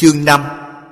Chương 5.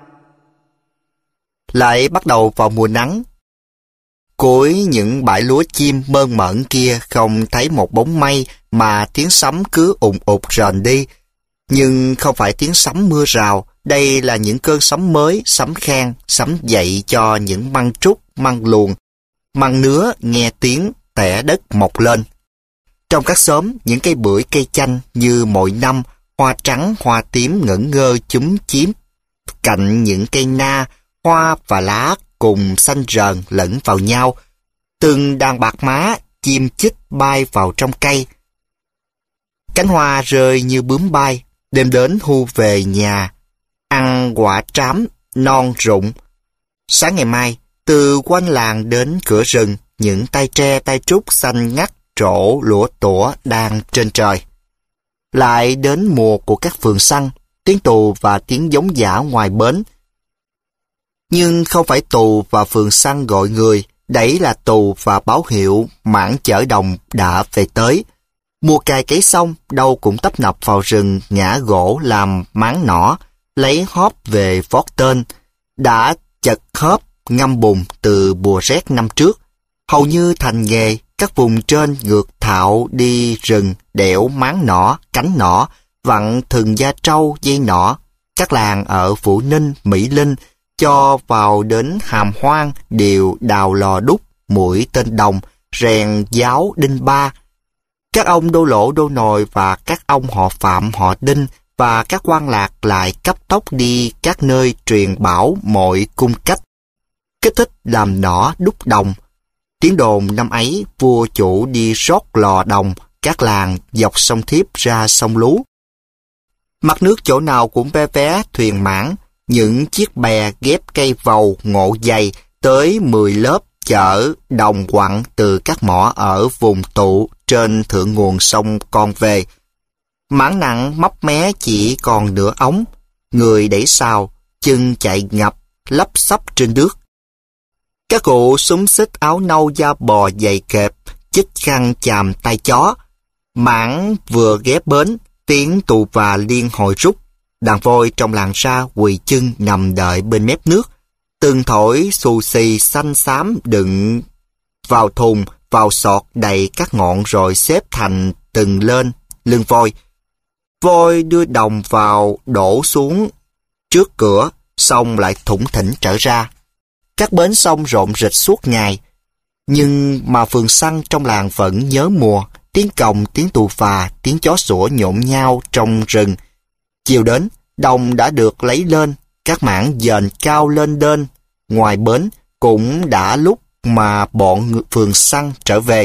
Lại bắt đầu vào mùa nắng. Cuối những bãi lúa chim mơn mởn kia không thấy một bóng mây mà tiếng sấm cứ ùng ục rền đi. Nhưng không phải tiếng sấm mưa rào, đây là những cơn sấm mới, sấm khen, sấm dậy cho những măng trúc, măng luồn, măng nứa nghe tiếng tẻ đất mọc lên. Trong các xóm, những cây bưởi cây chanh như mọi năm, hoa trắng, hoa tím ngẩn ngơ chúm chím. Cạnh những cây na, hoa và lá cùng xanh rờn lẫn vào nhau. Từng đàn bạc má, chim chích bay vào trong cây. Cánh hoa rơi như bướm bay, đêm đến hu về nhà, ăn quả trám, non rụng. Sáng ngày mai, từ quanh làng đến cửa rừng, những tay tre tay trúc xanh ngắt trổ lũa tủa đang trên trời. Lại đến mùa của các phường săn, tiếng tù và tiếng giống dã ngoài bến. Nhưng không phải tù và phường săn gọi người, đấy là tù và báo hiệu mãn chở đồng đã về tới. Mùa cày cấy xong, đâu cũng tấp nập vào rừng ngã gỗ làm máng nỏ, lấy hóp về vót tên. Đã chật hóp ngâm bùn từ mùa rét năm trước. Hầu như thành nghề, các vùng trên ngược thạo đi rừng, đẽo máng nỏ, cánh nỏ, vặn thừng da trâu, dây nỏ. Các làng ở Vũ Ninh, Mỹ Linh, cho vào đến Hàm Hoang đều đào lò đúc, mũi tên đồng, rèn giáo đinh ba. Các ông đô lỗ đô nồi và các ông họ Phạm họ Đinh và các quan lạc lại cấp tốc đi các nơi truyền bảo mọi cung cách. Kích thích làm nỏ đúc đồng. Tiếng đồn năm ấy vua chủ đi rót lò đồng các làng dọc sông Thiếp ra sông Lú. Mặt nước chỗ nào cũng ve vé thuyền mãn, những chiếc bè ghép cây vầu ngộ dày tới 10 lớp chở đồng quặng từ các mỏ ở vùng tụ trên thượng nguồn sông Con về. Máng nặng móc mé chỉ còn nửa ống, người đẩy xào, chân chạy ngập, lấp xấp trên nước. Các cụ xúm xích áo nâu da bò dày kẹp, chích khăn chàm tay chó. Mảng vừa ghé bến, tiếng tù và liên hồi rút. Đàn voi trong làng ra quỳ chân nằm đợi bên mép nước. Từng thổi xù xì xanh xám đựng vào thùng, vào sọt đầy các ngọn rồi xếp thành từng lên lưng voi. Voi đưa đồng vào đổ xuống trước cửa, xong lại thủng thỉnh trở ra. Các bến sông rộn rịch suốt ngày. Nhưng mà phường săn trong làng vẫn nhớ mùa, tiếng còng, tiếng tù phà, tiếng chó sủa nhộn nhau trong rừng. Chiều đến, đồng đã được lấy lên, các mảng dền cao lên đên. Ngoài bến cũng đã lúc mà bọn phường săn trở về.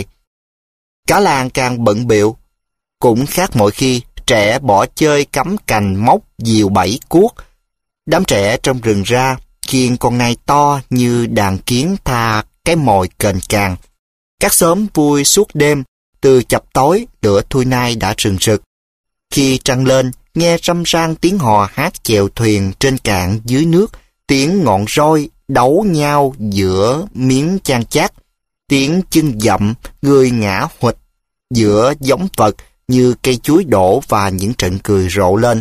Cả làng càng bận bịu. Cũng khác mọi khi, trẻ bỏ chơi cắm cành móc, diều bẫy cuốc. Đám trẻ trong rừng ra, khiêng con nai to như đàn kiến tha cái mồi kềnh càng. Các xóm vui suốt đêm, từ chập tối lửa thui nai đã rừng rực. Khi trăng lên, nghe râm ran tiếng hò hát chèo thuyền trên cạn dưới nước, tiếng ngọn roi đấu nhau giữa miếng chan chát, tiếng chân dậm, người ngã huỵch giữa giống vật như cây chuối đổ và những trận cười rộ lên.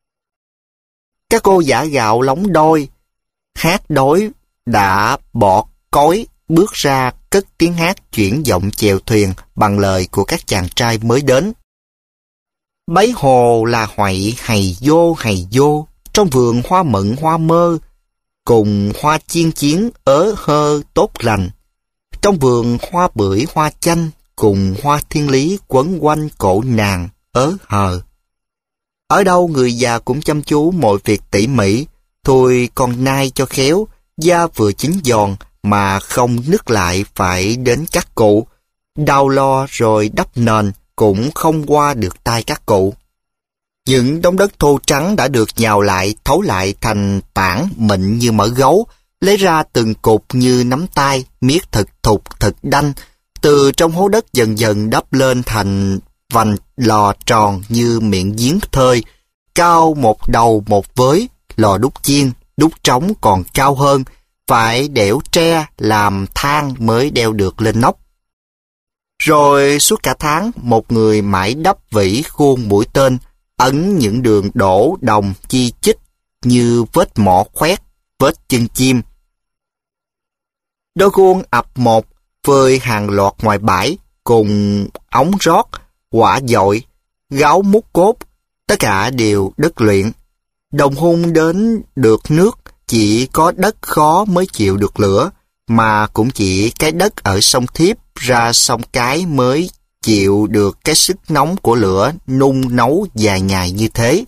Các cô giả gạo lóng đôi, hát đối đã bỏ cối bước ra cất tiếng hát chuyển giọng chèo thuyền bằng lời của các chàng trai mới đến. Bấy hồ là hoạy hầy vô, trong vườn hoa mận hoa mơ, cùng hoa chiên chiến ớ hơ tốt lành. Trong vườn hoa bưởi hoa chanh, cùng hoa thiên lý quấn quanh cổ nàng ớ hờ. Ở đâu người già cũng chăm chú mọi việc tỉ mỉ, thôi con nai cho khéo, da vừa chín giòn mà không nứt lại phải đến các cụ. Đào lo rồi đắp nền cũng không qua được tay các cụ. Những đống đất thô trắng đã được nhào lại, thấu lại thành tảng mịn như mỡ gấu, lấy ra từng cục như nắm tay, miết thật thục thật đanh, từ trong hố đất dần dần đắp lên thành vành lò tròn như miệng giếng thơi, cao một đầu một với. Lò đúc chiên, đúc trống còn cao hơn, phải đẽo tre làm thang mới đeo được lên nóc. Rồi suốt cả tháng, một người mãi đắp vỉ khuôn mũi tên, ấn những đường đổ đồng chi chích như vết mỏ khoét, vết chân chim. Đôi guông ập một, phơi hàng loạt ngoài bãi, cùng ống rót, quả dội, gáo mút cốt, tất cả đều đất luyện. Đồng hung đến được nước, chỉ có đất khó mới chịu được lửa, mà cũng chỉ cái đất ở sông Thiếp ra sông Cái mới chịu được cái sức nóng của lửa nung nấu dài ngày như thế.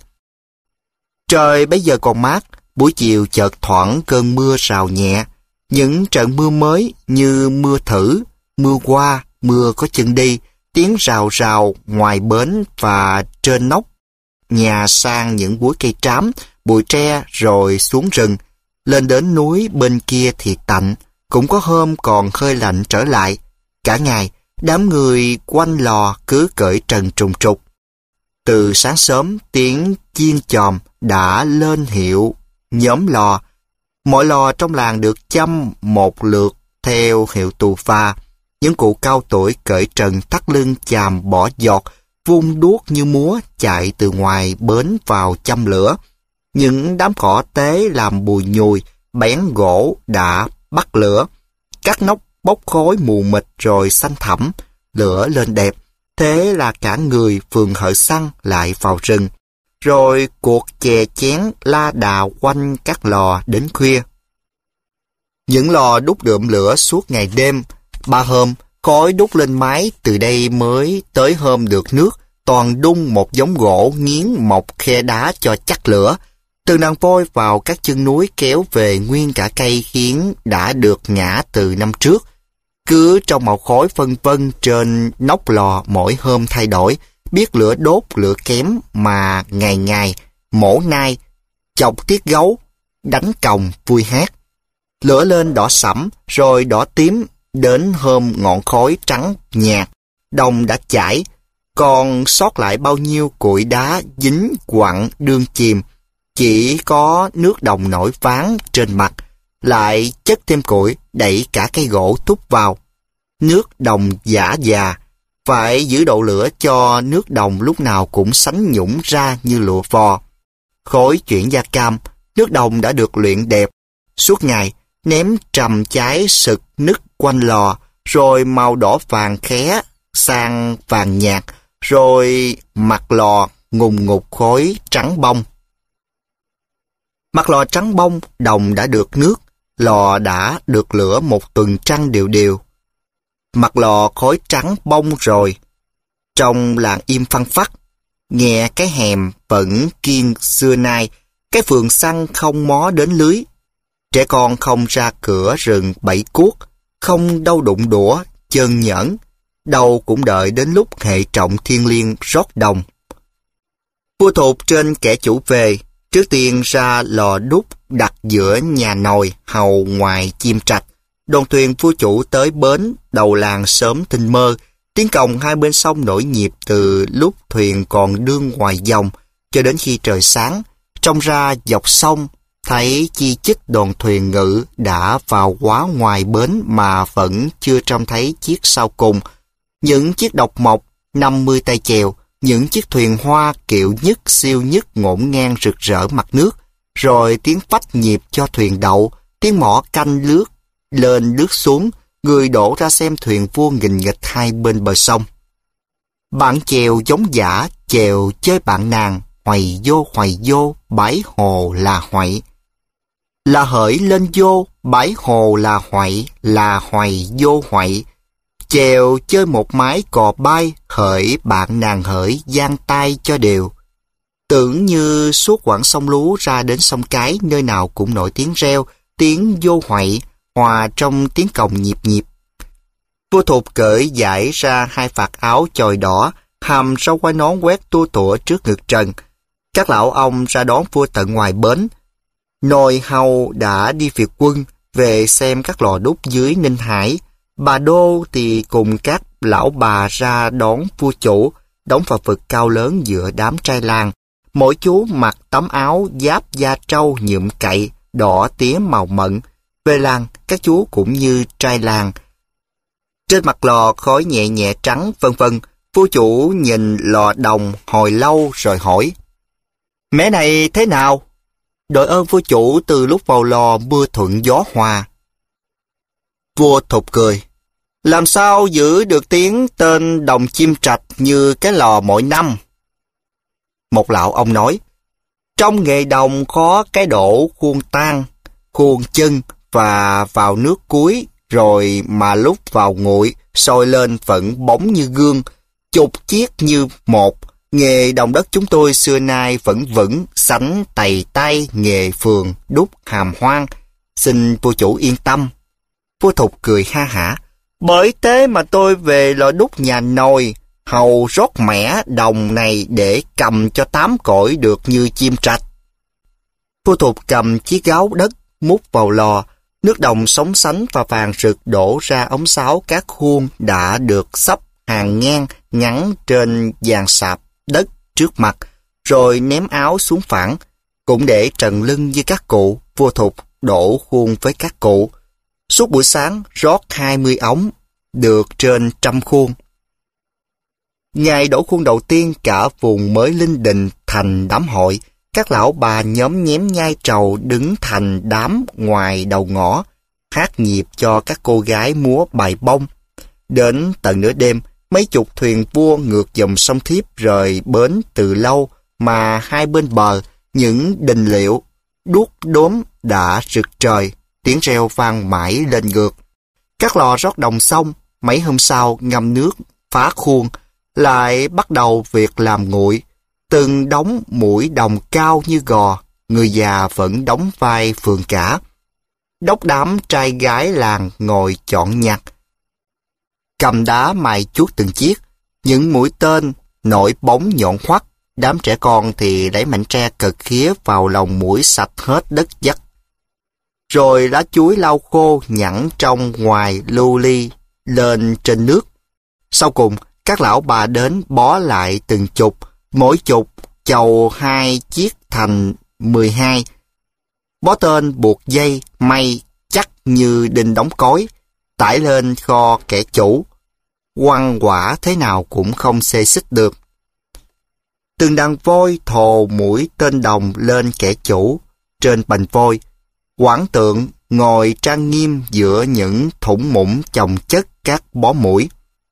Trời bấy giờ còn mát, buổi chiều chợt thoảng cơn mưa rào nhẹ. Những trận mưa mới như mưa thử, mưa qua, mưa có chân đi, tiếng rào rào ngoài bến và trên nóc nhà sang những búi cây trám, bụi tre rồi xuống rừng. Lên đến núi bên kia thì tạnh, cũng có hôm còn hơi lạnh trở lại. Cả ngày, đám người quanh lò cứ cởi trần trùng trục. Từ sáng sớm, tiếng chiên chòm đã lên hiệu nhóm lò. Mỗi lò trong làng được châm một lượt theo hiệu tù pha. Những cụ cao tuổi cởi trần thắt lưng chàm bỏ giọt, vung đuốc như múa chạy từ ngoài bến vào châm lửa. Những đám cỏ tế làm bùi nhùi, bén gỗ đã bắt lửa. Các nóc bốc khói mù mịt rồi xanh thẳm, lửa lên đẹp. Thế là cả người phường Hợ Săn lại vào rừng. Rồi cuộc chè chén la đà quanh các lò đến khuya. Những lò đúc đượm lửa suốt ngày đêm. 3 hôm, khói đúc lên mái, từ đây mới tới hôm được nước, toàn đun một giống gỗ nghiến mọc khe đá cho chắc lửa. Từ nàng voi vào các chân núi kéo về nguyên cả cây khiến đã được ngã từ năm trước. Cứ trong màu khói phân vân trên nóc lò mỗi hôm thay đổi, biết lửa đốt lửa kém mà ngày ngày mổ nai, chọc tiết gấu, đánh còng vui hát. Lửa lên đỏ sẫm rồi đỏ tím, đến hôm ngọn khói trắng nhạt, đồng đã chảy, còn sót lại bao nhiêu củi đá dính quặng đương chìm, chỉ có nước đồng nổi ván trên mặt, lại chất thêm củi đẩy cả cây gỗ tút vào. Nước đồng giả già, phải giữ độ lửa cho nước đồng lúc nào cũng sánh nhũng ra như lụa vò. Khói chuyển gia cam, nước đồng đã được luyện đẹp. Suốt ngày, ném trầm cháy sực nứt quanh lò, rồi màu đỏ vàng khé sang vàng nhạt, rồi mặt lò ngùn ngụt khói trắng bông. Mặt lò trắng bông, đồng đã được nước, lò đã được lửa một tuần trăng đều đều. Mặt lò khói trắng bông rồi, trong làng im phăng phắc, nghe cái hèm vẫn kiên xưa nay, cái phường săn không mó đến lưới. Trẻ con không ra cửa rừng bẫy cuốc, không đâu đụng đũa, chân nhẫn, đâu cũng đợi đến lúc hệ trọng thiên liêng rót đồng. Vua thục trên kẻ chủ về, trước tiên ra lò đúc đặt giữa nhà nồi hầu ngoài chim trạch. Đoàn thuyền vua chủ tới bến đầu làng sớm thinh mơ, tiếng cồng hai bên sông nổi nhịp từ lúc thuyền còn đương ngoài dòng cho đến khi trời sáng. Trông ra dọc sông, thấy chi chích đoàn thuyền ngự đã vào quá ngoài bến mà vẫn chưa trông thấy chiếc sau cùng. Những chiếc độc mộc, 50 tay chèo, những chiếc thuyền hoa kiệu nhất siêu nhất ngổn ngang rực rỡ mặt nước, rồi tiếng phách nhịp cho thuyền đậu, tiếng mỏ canh lướt lên lướt xuống, người đổ ra xem thuyền vua nghìn nghịch hai bên bờ sông. Bạn chèo giống giả, chèo chơi bạn nàng, hoày vô, bãi hồ là hoậy. Là hỡi lên vô, bãi hồ là hoậy, là hoày vô hoậy. Chèo chơi một mái cò bay, hỡi bạn nàng hỡi, giang tay cho đều. Tưởng như suốt quãng sông Lú ra đến sông Cái, nơi nào cũng nổi tiếng reo, tiếng vô hoậy, hòa trong tiếng cồng nhịp nhịp. Vua thục cởi giải ra hai vạt áo chòi đỏ, hàm râu quai nón quét tua tủa trước ngực trần. Các lão ông ra đón vua tận ngoài bến. Nồi hầu đã đi việc quân, về xem các lò đúc dưới Ninh Hải. Bà Đô thì cùng các lão bà ra đón vua chủ, đóng vào vực cao lớn giữa đám trai làng. Mỗi chú mặc tấm áo giáp da trâu nhuộm cậy, đỏ tía màu mận. Về làng, các chú cũng như trai làng. Trên mặt lò khói nhẹ nhẹ trắng vân vân. Vua chủ nhìn lò đồng hồi lâu rồi hỏi: Mẻ này thế nào? Đội ơn vua chủ từ lúc vào lò mưa thuận gió hòa. Vua Thục cười. Làm sao giữ được tiếng tên đồng chim trạch như cái lò mỗi năm? Một lão ông nói, trong nghề đồng có cái đổ khuôn tang, khuôn chân và vào nước cuối, rồi mà lúc vào nguội, sôi lên vẫn bóng như gương, chục chiết như một. Nghề đồng đất chúng tôi xưa nay vẫn vững, sánh tày tay nghề phường, đúc hàm hoang. Xin vua chủ yên tâm. Vua Thục cười ha hả. Bởi thế mà tôi về lò đúc nhà nồi, hầu rót mẻ đồng này để cầm cho 8 cõi được như chim trạch. Vua Thục cầm chiếc gáo đất, múc vào lò, nước đồng sóng sánh và vàng rực đổ ra ống sáo các khuôn đã được xấp hàng ngang ngắn trên vàng sạp đất trước mặt, rồi ném áo xuống phẳng, cũng để trần lưng như các cụ. Vua Thục đổ khuôn với các cụ. Suốt buổi sáng rót 20 ống, được trên 100 khuôn. Ngày đổ khuôn đầu tiên, cả vùng mới linh đình thành đám hội. Các lão bà nhóm nhém nhai trầu đứng thành đám ngoài đầu ngõ, hát nhịp cho các cô gái múa bài bông. Đến tận nửa đêm, mấy chục thuyền vua ngược dòng sông Thiếp rời bến từ lâu, mà hai bên bờ, những đình liệu, đuốc đốm đã rực trời, tiếng reo vang mãi lên ngược. Các lò rót đồng xong, mấy hôm sau ngâm nước, phá khuôn, lại bắt đầu việc làm nguội. Từng đống mũi đồng cao như gò, người già vẫn đóng vai phường cả. Đốc đám trai gái làng ngồi chọn nhặt, cầm đá mài chuốt từng chiếc, những mũi tên nổi bóng nhọn hoắt. Đám trẻ con thì lấy mảnh tre cực khía vào lòng mũi sạch hết đất dắt. Rồi lá chuối lau khô nhẵn trong ngoài lưu ly lên trên nước. Sau cùng, các lão bà đến bó lại từng chục, mỗi chục chầu 2 chiếc thành 12. Bó tên buộc dây may chắc như đinh đóng cối, tải lên kho kẻ chủ. Quăng quả thế nào cũng không xê xích được. Từng đàn voi thồ mũi tên đồng lên kẻ chủ. Trên bành voi, quản tượng ngồi trang nghiêm giữa những thủng mũng chồng chất các bó mũi.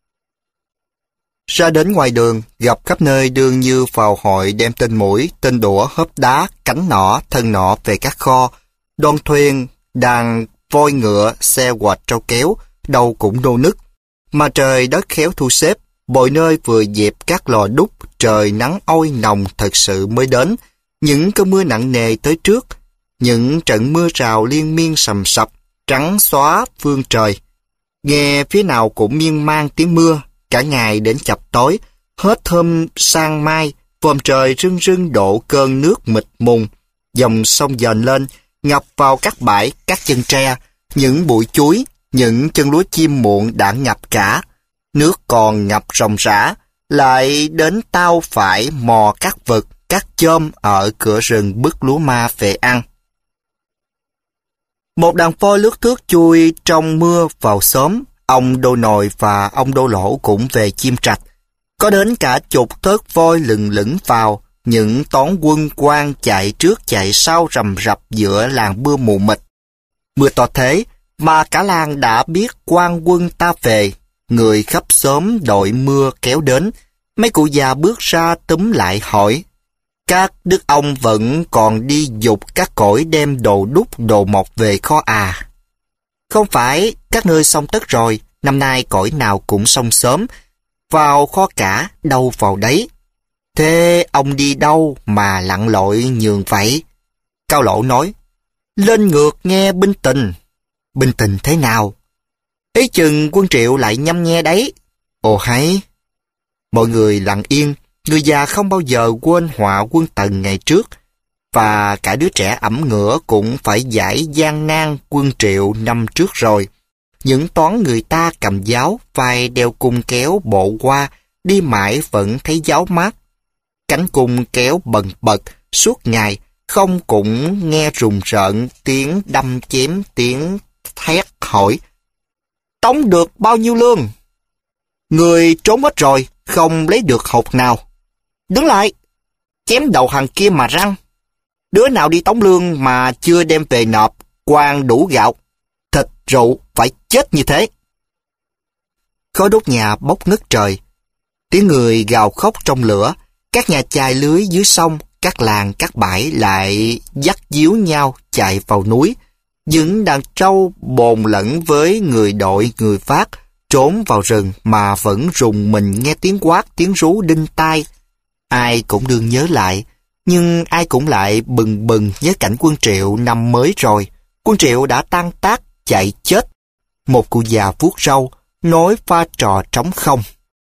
Ra đến ngoài đường, gặp khắp nơi đương như vào hội đem tên mũi, tên đũa, hớp đá, cánh nỏ, thân nọ về các kho. Đoan thuyền, đàn voi ngựa, xe quạch trâu kéo, đâu cũng nô nức. Mà trời đất khéo thu xếp, bội nơi vừa dẹp các lò đúc, trời nắng oi nồng thật sự mới đến. Những cơn mưa nặng nề tới trước, những trận mưa rào liên miên sầm sập, trắng xóa phương trời. Nghe phía nào cũng miên man tiếng mưa, cả ngày đến chập tối, hết hôm sang mai, vòm trời rưng rưng đổ cơn nước mịt mùng, dòng sông dền lên, ngập vào các bãi, các chân tre, những bụi chuối, những chân lúa chim muộn đã ngập cả. Nước còn ngập ròng rã, lại đến tao phải mò các vật, các chôm ở cửa rừng bứt lúa ma về ăn. Một đàn voi lướt thướt chui trong mưa vào xóm, ông Đô Nồi và ông Đô Lỗ cũng về Chim Trạch. Có đến cả chục thớt voi lừng lững vào, những toán quân quan chạy trước chạy sau rầm rập giữa làng mưa mù mịt. Mưa to thế mà cả làng đã biết quan quân ta về, người khắp xóm đội mưa kéo đến. Mấy cụ già bước ra túm lại hỏi, các đức ông vẫn còn đi giục các cõi đem đồ đúc đồ mộc về kho à? Không phải, các nơi xong tất rồi, năm nay cõi nào cũng xong sớm, vào kho cả, đâu vào đấy. Thế ông đi đâu mà lặn lội nhường vậy? Cao Lỗ nói, lên ngược nghe binh tình. Binh tình thế nào? Ý chừng quân Triệu lại nhăm nhe đấy. Ồ hay. Mọi người lặng yên, người già không bao giờ quên họa quân Tần ngày trước, và cả đứa trẻ ẩm ngửa cũng phải giải gian nan quân Triệu năm trước rồi. Những toán người ta cầm giáo, vai đeo cung kéo bộ qua, đi mãi vẫn thấy giáo mát. Cánh cung kéo bần bật, suốt ngày, không cũng nghe rùng rợn tiếng đâm chém, tiếng thét hỏi. Tống được bao nhiêu lương? Người trốn hết rồi, không lấy được hột nào. Đứng lại, chém đầu hàng kia mà răng. Đứa nào đi tống lương mà chưa đem về nộp, quan đủ gạo, thịt, rượu, phải chết như thế. Khói đốt nhà bốc ngất trời. Tiếng người gào khóc trong lửa, các nhà chài lưới dưới sông, các làng, các bãi lại dắt díu nhau chạy vào núi. Những đàn trâu bồn lẫn với người đội, người phát, trốn vào rừng mà vẫn rùng mình nghe tiếng quát, tiếng rú đinh tai. Ai cũng đương nhớ lại, nhưng ai cũng lại bừng bừng nhớ cảnh quân Triệu năm mới rồi. Quân Triệu đã tan tác, chạy chết. Một cụ già vuốt râu, nói pha trò trống không.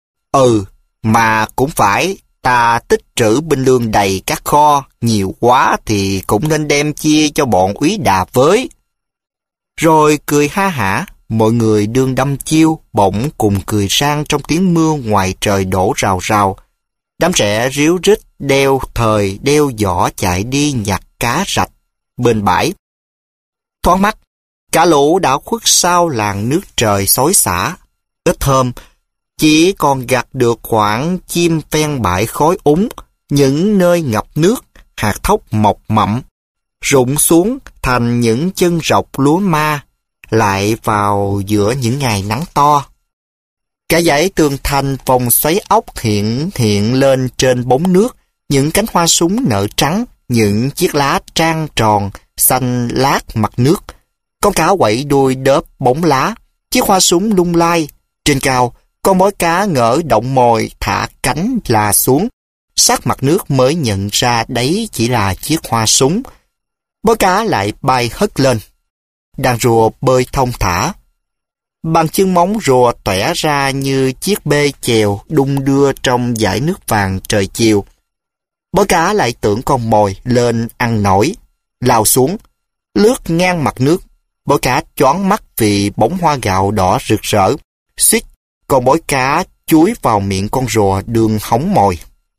Mà cũng phải, ta tích trữ binh lương đầy các kho, nhiều quá thì cũng nên đem chia cho bọn úy đà với. Rồi cười ha hả, mọi người đương đâm chiêu, bỗng cùng cười sang trong tiếng mưa ngoài trời đổ rào rào. Đám trẻ ríu rít, đeo thời, đeo giỏ chạy đi nhặt cá rạch bên bãi. Thoáng mắt, cả lũ đã khuất sau làn nước trời xối xả. Ít hôm, chỉ còn gặt được khoảng chim ven bãi khói úng, những nơi ngập nước, hạt thóc mọc mậm, rụng xuống thành những chân rọc lúa ma, lại vào giữa những ngày nắng to. Cả dãy tường thành vòng xoáy ốc hiện lên trên bóng nước, những cánh hoa súng nở trắng, những chiếc lá trang tròn, xanh lát mặt nước. Con cá quẩy đuôi đớp bóng lá, chiếc hoa súng lung lay. Trên cao, con mối cá ngỡ động mồi thả cánh là xuống. Sát mặt nước mới nhận ra đấy chỉ là chiếc hoa súng. Mối cá lại bay hất lên. Đàn rùa bơi thong thả. Bằng chân móng rùa toẻ ra như chiếc bê chèo đung đưa trong dải nước vàng trời chiều. Mối cá lại tưởng con mồi lên ăn nổi, lao xuống, lướt ngang mặt nước. Mối cá choáng mắt vì bóng hoa gạo đỏ rực rỡ. Suýt, con mối cá chúi vào miệng con rùa đường hóng mồi.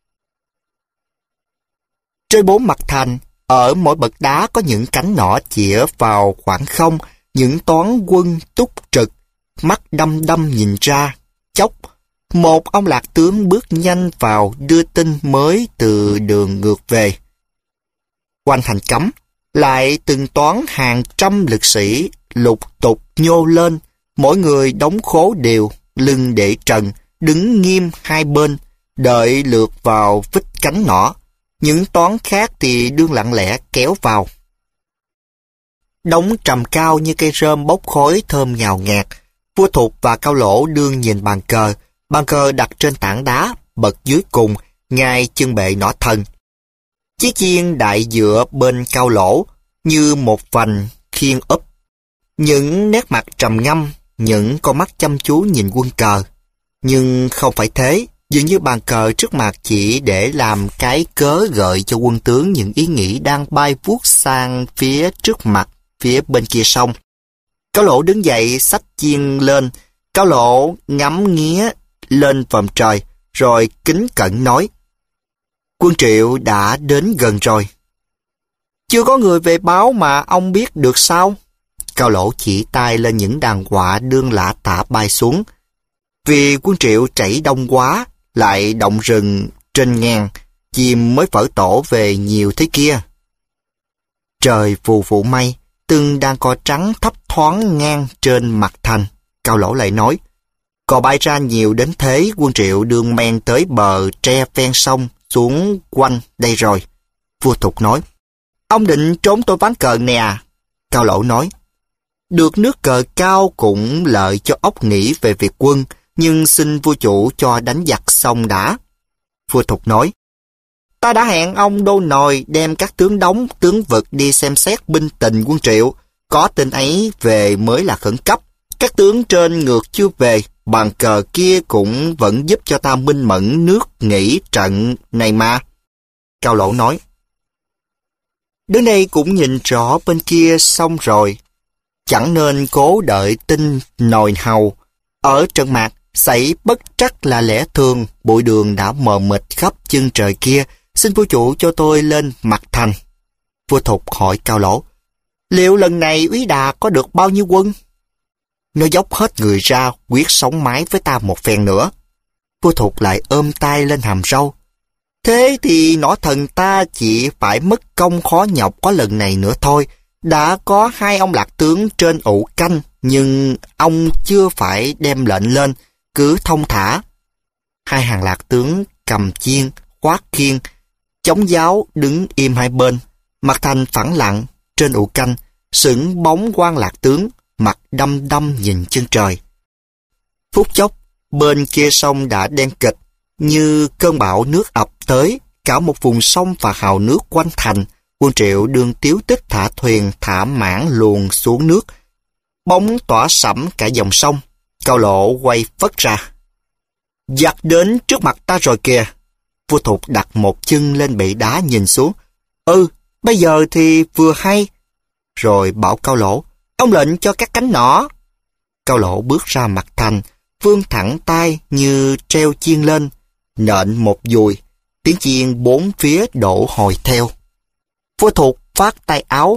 Trên bốn mặt thành, ở mỗi bậc đá có những cánh nỏ chĩa vào khoảng không, những toán quân túc trực, mắt đăm đăm nhìn ra. Chốc, một ông lạc tướng bước nhanh vào đưa tin mới từ đường ngược về. Quanh thành cấm, lại từng toán hàng trăm lực sĩ lục tục nhô lên, mỗi người đóng khố đều, lưng để trần, đứng nghiêm hai bên, đợi lượt vào vít cánh nỏ. Những toán khác thì đương lặng lẽ kéo vào. Đống trầm cao như cây rơm bốc khói thơm ngào ngạt. Vua Thục và Cao Lỗ đương nhìn bàn cờ đặt trên tảng đá, bậc dưới cùng, ngay chân bệ nỏ thần. Chiếc chiên đại dựa bên Cao Lỗ, như một vành khiên úp. Những nét mặt trầm ngâm, những con mắt chăm chú nhìn quân cờ. Nhưng không phải thế, dường như bàn cờ trước mặt chỉ để làm cái cớ gợi cho quân tướng những ý nghĩ đang bay vuốt sang phía trước mặt, phía bên kia sông. Cao Lỗ đứng dậy xách chiên lên. Cao Lỗ ngắm nghía lên vòm trời, rồi kính cẩn nói: Quân Triệu đã đến gần rồi. Chưa có người về báo mà ông biết được sao? Cao Lỗ chỉ tay lên những đàn quạ đương lả tả bay xuống. Vì quân Triệu chảy đông quá, lại động rừng trên ngang, chim mới vỡ tổ về nhiều thế kia. Trời phù vụ mây, từng đàn cò trắng thấp thoáng ngang trên mặt thành. Cao Lỗ lại nói: Cò bay ra nhiều đến thế, quân Triệu đương men tới bờ tre ven sông xuống quanh đây rồi. Vua Thục nói: Ông định trốn tôi ván cờ nè à? Cao Lỗ nói: Được nước cờ cao cũng lợi cho óc nghĩ về việc quân, nhưng xin vua chủ cho đánh giặc xong đã. Vua Thục nói: Ta đã hẹn ông Đô Nòi đem các tướng đóng, tướng vực đi xem xét binh tình quân Triệu. Có tin ấy về mới là khẩn cấp. Các tướng trên ngược chưa về, bàn cờ kia cũng vẫn giúp cho ta minh mẫn nước nghỉ trận này mà. Cao Lỗ nói: Đến đây cũng nhìn rõ bên kia xong rồi. Chẳng nên cố đợi tin nồi hầu. Ở trận mạc, xảy bất trắc là lẽ thường, bụi đường đã mờ mịt khắp chân trời kia. Xin vua chủ cho tôi lên mặt thành. Vua Thục hỏi Cao Lỗ: Liệu lần này úy Đà có được bao nhiêu quân? Nó dốc hết người ra, quyết sống mái với ta một phen nữa. Vua Thục lại ôm tay lên hàm râu: Thế thì nỏ thần ta chỉ phải mất công khó nhọc có lần này nữa thôi. Đã có 2 ông lạc tướng trên ụ canh, nhưng ông chưa phải đem lệnh lên, cứ thông thả. 2 hàng lạc tướng cầm chiên, khoác khiên, chống giáo đứng im hai bên. Mặt Thành phẳng lặng trên ụ canh, sững bóng quan lạc tướng, mặt đăm đăm nhìn chân trời. Phút chốc, bên kia sông đã đen kịch, như cơn bão nước ập tới, cả một vùng sông và hào nước quanh thành. Quân Triệu đương tiếu tích thả thuyền thả mãn luồn xuống nước. Bóng tỏa sẫm cả dòng sông. Cao Lộ quay phất ra. Giặc đến trước mặt ta rồi kìa. Vua Thục đặt một chân lên bệ đá nhìn xuống. Bây giờ thì vừa hay. Rồi bảo Cao Lỗ, ông lệnh cho các cánh nỏ. Cao Lỗ bước ra mặt thành, vươn thẳng tay như treo chiên lên, nện một dùi, tiếng chiên bốn phía đổ hồi theo. Vua Thục phát tay áo,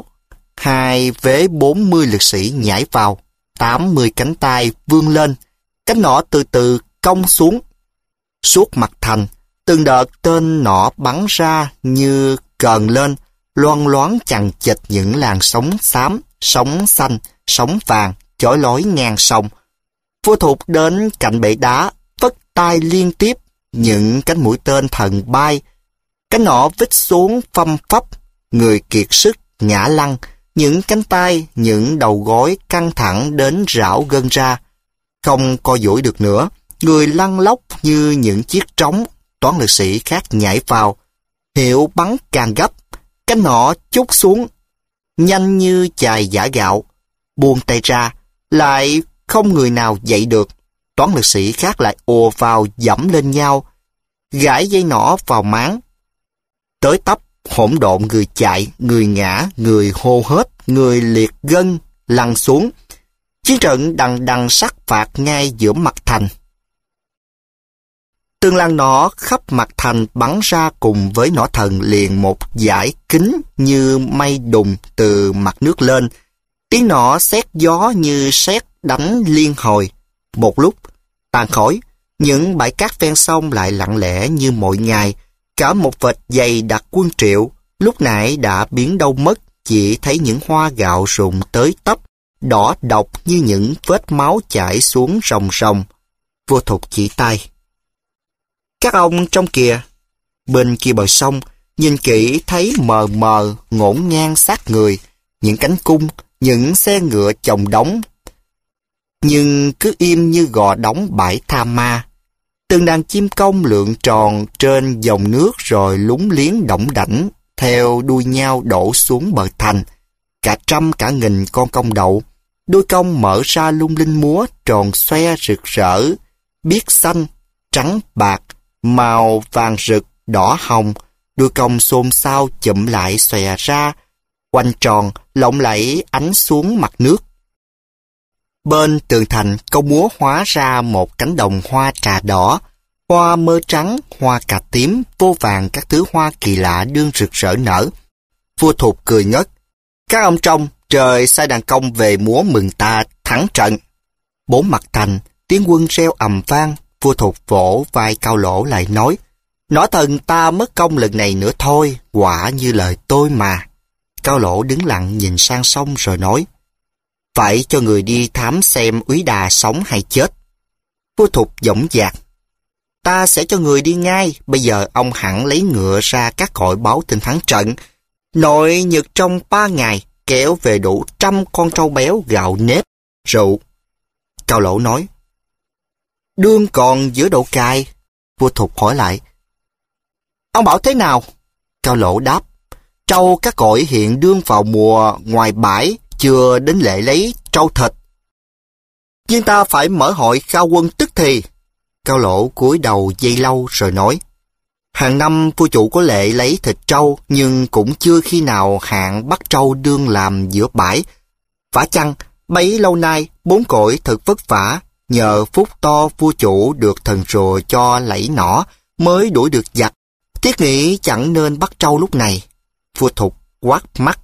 2 vế 40 lực sĩ nhảy vào, 80 cánh tay vươn lên, cánh nỏ từ từ cong xuống. Suốt mặt thành, từng đợt tên nỏ bắn ra như cờn lên, loan loáng chằng chịt những làn sóng xám, sóng xanh, sóng vàng, chói lói ngang sông. Vua Thục đến cạnh bệ đá, vất tay liên tiếp, những cánh mũi tên thần bay. Cánh nỏ vít xuống phăm phắp, người kiệt sức, ngã lăn, những cánh tay, những đầu gối căng thẳng đến rảo gân ra. Không co duỗi được nữa, người lăn lóc như những chiếc trống. Toán lực sĩ khác nhảy vào, hiệu bắn càng gấp, cánh nỏ chút xuống, nhanh như chài giã gạo. Buông tay ra, lại không người nào dậy được. Toán lực sĩ khác lại ùa vào dẫm lên nhau, gãi dây nỏ vào máng. Tới tấp, hỗn độn, người chạy, người ngã, người hô hết, người liệt gân, lăn xuống. Chiến trận đằng đằng sắc phạt ngay giữa mặt thành. Từng làn nỏ khắp mặt thành bắn ra cùng với nỏ thần liền một dải kính như mây đùng từ mặt nước lên. Tiếng nỏ sét gió như sét đánh liên hồi. Một lúc, tàn khỏi, những bãi cát ven sông lại lặng lẽ như mọi ngày. Cả một vệt dày đặc quân Triệu, lúc nãy đã biến đâu mất, chỉ thấy những hoa gạo rụng tới tấp, đỏ độc như những vết máu chảy xuống ròng ròng. Vua Thục chỉ tay. Các ông trong kìa. Bên kia bờ sông, nhìn kỹ thấy mờ mờ, ngổn ngang xác người, những cánh cung, những xe ngựa chồng đống. Nhưng cứ im như gò đóng bãi tha ma. Từng đàn chim công lượn tròn trên dòng nước rồi lúng liếng đỏng đảnh, theo đuôi nhau đổ xuống bờ thành. Cả trăm cả nghìn con công đậu, đuôi công mở ra lung linh múa tròn xoe rực rỡ, biếc xanh, trắng bạc, màu vàng rực, đỏ hồng, đuôi công xôn xao chụm lại xòe ra, quanh tròn, lộng lẫy ánh xuống mặt nước. Bên tường thành, công múa hóa ra một cánh đồng hoa trà đỏ, hoa mơ trắng, hoa cà tím, vô vàng các thứ hoa kỳ lạ đương rực rỡ nở. Vua Thục cười ngất. Các ông trông, trời sai đàn công về múa mừng ta thắng trận. Bốn mặt thành, tiếng quân reo ầm vang. Vua Thục vỗ vai Cao Lỗ lại nói, nỏ thần ta mất công lần này nữa thôi, quả như lời tôi mà. Cao Lỗ đứng lặng nhìn sang sông rồi nói, phải cho người đi thám xem Úy Đà sống hay chết. Vua Thục dõng dạc, ta sẽ cho người đi ngay, bây giờ ông hẳn lấy ngựa ra các cõi báo tin thắng trận. Nội nhật trong 3 ngày, kéo về đủ 100 con trâu béo, gạo nếp, rượu. Cao Lỗ nói, đương còn giữa đậu cài. Vua Thục hỏi lại, ông bảo thế nào? Cao Lỗ đáp, trâu các cõi hiện đương vào mùa ngoài bãi, chưa đến lễ lấy trâu thịt. Nhưng ta phải mở hội khao quân tức thì. Cao Lỗ cúi đầu giây lâu rồi nói, hàng năm vua chủ có lệ lấy thịt trâu, nhưng cũng chưa khi nào hạng bắt trâu đương làm giữa bãi. Vả chăng, bấy lâu nay, 4 cõi thật vất vả, nhờ phúc to vua chủ được thần rùa cho lẫy nỏ, mới đuổi được giặc. Thiết nghĩ chẳng nên bắt trâu lúc này. Vua Thục quát mắt.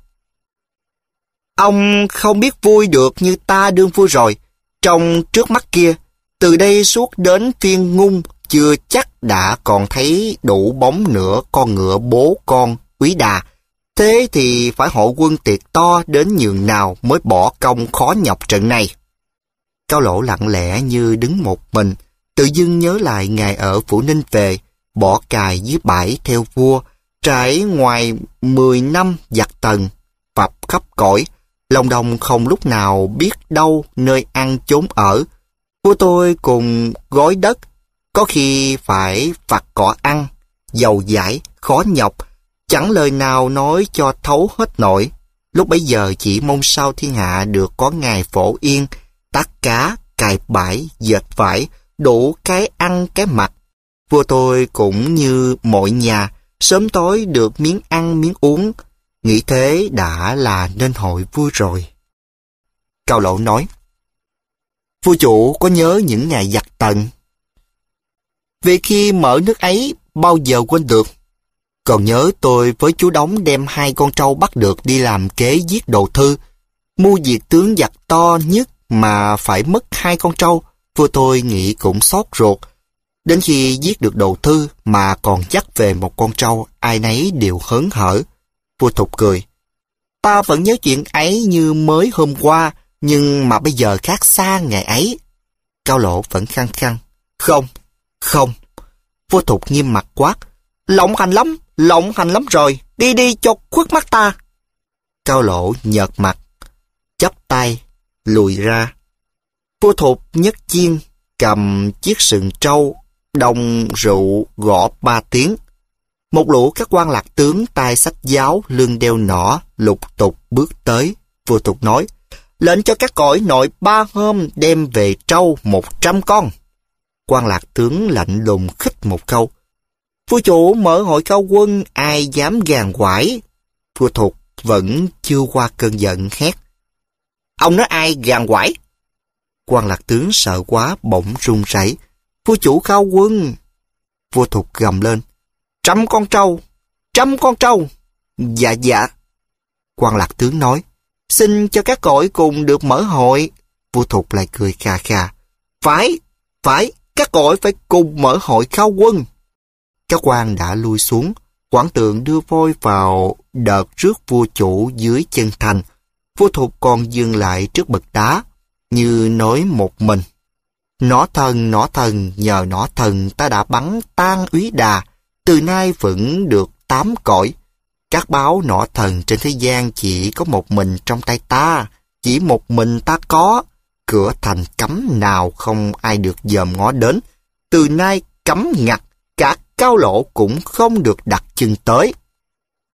Ông không biết vui được như ta đương vui rồi. Trong trước mắt kia, từ đây suốt đến phiên ngung, chưa chắc đã còn thấy đủ bóng nửa con ngựa bố con Úy Đà. Thế thì phải hội quân tiệc to đến nhường nào mới bỏ công khó nhọc trận này. Cao Lỗ lặng lẽ như đứng một mình, tự dưng nhớ lại ngày ở Phủ Ninh về, bỏ cài dưới bãi theo vua, trải ngoài 10 năm giặc Tần, phập khắp cõi, lòng đồng không lúc nào biết đâu nơi ăn chốn ở. Vua tôi cùng gói đất, có khi phải vặt cỏ ăn, dầu dãi, khó nhọc, chẳng lời nào nói cho thấu hết nổi. Lúc bấy giờ chỉ mong sao thiên hạ được có ngày phổ yên, tát cá, cài bãi, dệt vải, đủ cái ăn cái mặc. Vua tôi cũng như mọi nhà, sớm tối được miếng ăn miếng uống, nghĩ thế đã là nên hội vui rồi. Cao Lỗ nói, vua chủ có nhớ những ngày giặc Tần? Vì khi mở nước ấy, bao giờ quên được. Còn nhớ tôi với chú Đống đem 2 con trâu bắt được đi làm kế giết Đồ Thư. Mưu diệt tướng giặc to nhất mà phải mất 2 con trâu, vua tôi nghĩ cũng xót ruột. Đến khi giết được Đồ Thư mà còn dắt về một con trâu, ai nấy đều hớn hở. Vua Thục cười, ta vẫn nhớ chuyện ấy như mới hôm qua, nhưng mà bây giờ khác xa ngày ấy. Cao Lỗ vẫn khăng khăng, không, không. Vua Thục nghiêm mặt quát, lộng hành lắm rồi, đi đi cho khuất mắt ta. Cao Lỗ nhợt mặt, chắp tay, lùi ra. Vua Thục nhấc chiên, cầm chiếc sừng trâu, đồng rượu gõ 3 tiếng. Một lũ các quan lạc tướng tay xách giáo, lưng đeo nỏ, lục tục bước tới. Vua Thục nói, lệnh cho các cõi nội 3 hôm đem về trâu 100 con. Quan lạc tướng lạnh lùng khích một câu, vua chủ mở hội cao quân, ai dám gàn quải. Vua Thục vẫn chưa qua cơn giận hét, ông nói ai gàn quải? Quan lạc tướng sợ quá bỗng run rẩy, vua chủ khao quân. Vua Thục gầm lên, 100 con trâu, 100 con trâu. Dạ dạ. Quan lạc tướng nói, xin cho các cõi cùng được mở hội. Vua Thục lại cười khà khà, phải, các cõi phải cùng mở hội khao quân. Các quan đã lui xuống, quản tượng đưa voi vào đợt rước vua chủ dưới chân thành. Vua Thục còn dừng lại trước bậc đá, như nói một mình, nỏ thần, nhờ nỏ thần ta đã bắn tan Úy Đà, từ nay vẫn được 8 cõi. Các báo nỏ thần trên thế gian chỉ có một mình trong tay ta, chỉ một mình ta có. Cửa thành cấm nào không ai được dòm ngó đến, từ nay cấm ngặt, cả Cao Lỗ cũng không được đặt chân tới.